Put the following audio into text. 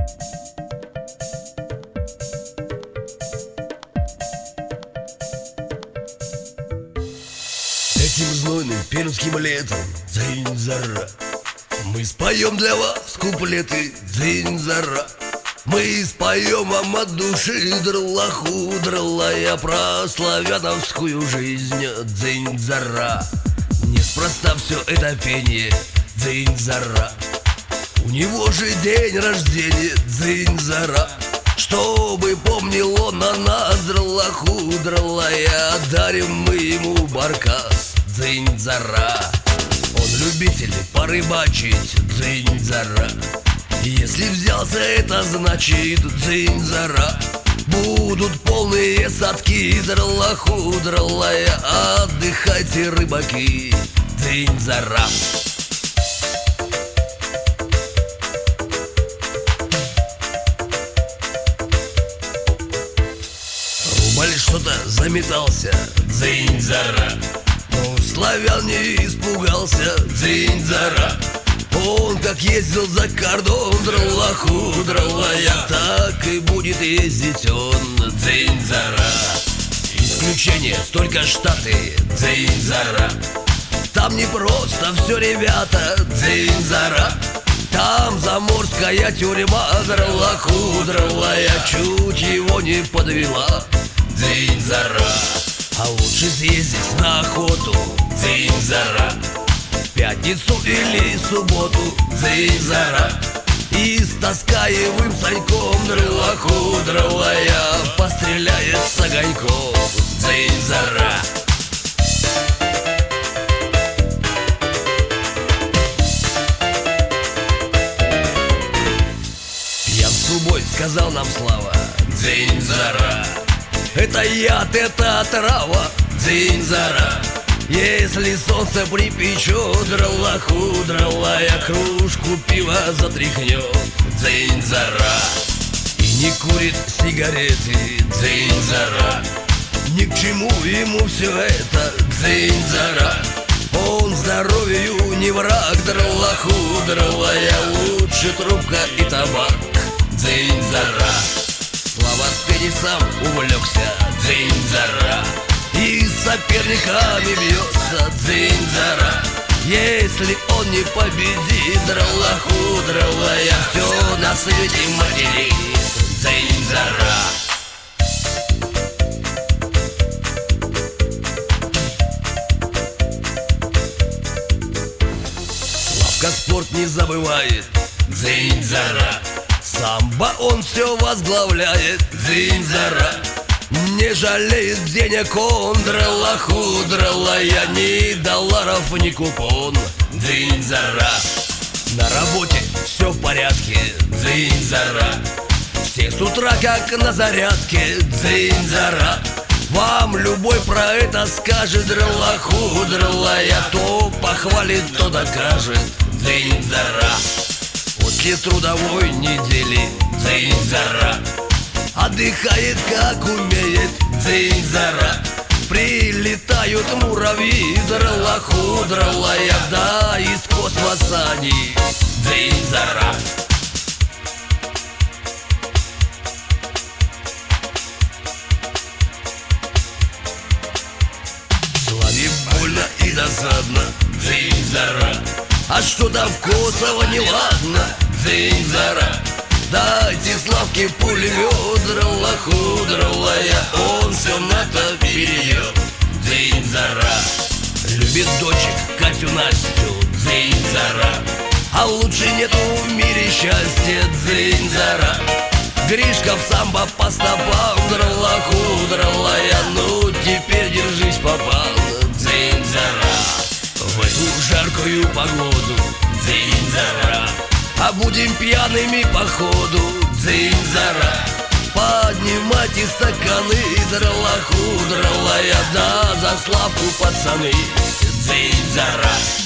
Этим знойным пермским летом, дзынь-зара, мы споем для вас куплеты, дзынь-зара. Мы споем вам от души дралаху, дралая, про славяновскую жизнь, дзынь-зара. Неспроста все это пение, дзынь-зара. У него же день рождения, дзынь-зара. Чтобы помнил он о нас, дралаху, дралая, дарим мы ему баркас, дзынь-зара. Он любитель порыбачить, дзынь-зара. Если взялся, это значит, дзынь-зара. Будут полные садки, дралаху, дралая, отдыхайте, рыбаки, дзынь-зара. Рубль что-то заметался, дзынь-зара. Но славян не испугался, дзынь-зара. Он как ездил за кордон, дралаху, дралая, так и будет ездить он, дзынь-зара. Исключение только Штаты, дзынь-зара. Там не просто все, ребята, дзынь-зара. Там заморская тюрьма, дралаху, дралая, чуть его не подвела, дзынь-зара. А лучше съездить на охоту, дзынь-зара. Пятницу или субботу, дзынь-зара. И с таскаевым саньком, дралаху, дралая, постреляет с огоньком, дзынь-зара. Пьянству сказал нам Слава, дзынь-зара. Это яд, это отрава, дзынь-зара. Если солнце припечет, дралаху, дралая, кружку пива затряхнет, дзынь-зара. И не курит сигареты, дзынь-зара. Ни к чему ему все это, дзынь-зара. Он здоровью не враг, дралаху, дралая, лучше трубка и табак, дзынь-зара. Слава теннисом увлекся, дзынь-зара. И с соперниками бьется, дзынь-зара. Если он не победит, дралаху, дралая, все на свете материт, дзынь-зара. Славка спорт не забывает, дзынь-зара. Самбо он все возглавляет, дзынь-зара. Не жалеет денег он, дралаху, дралая, ни долларов, ни купон, дзынь-зара. На работе все в порядке, дзынь-зара. Все с утра как на зарядке, дзынь-зара. Вам любой про это скажет, дралаху, дралая, то похвалит, то докажет, дзынь-зара. После трудовой недели, дзынь-зара, отдыхает как умеет, дзынь-зара. Прилетают муравьи, дралаху, дралая, да из космоса они, дзынь-зара. Славе больно и досадно, дзынь-зара. А что-то в Косово неладно, дзынь-зара. Дайте Славке пулемет, дралаху, дралая, он все НАТО перейдет, дзынь-зара. Любит дочек Катю, Настю, дзынь-зара. А лучше нету в мире счастья, дзынь-зара. Гришка в самбо по стопам, дралаху, дралая, ну теперь держись, попал, дзынь-зара. В эту жаркую погоду, дзынь-зара, а будем пьяными походу, дзынь-зара. Поднимайте стаканы, дралаху, дралая, да за Славку, пацаны, дзынь-зара.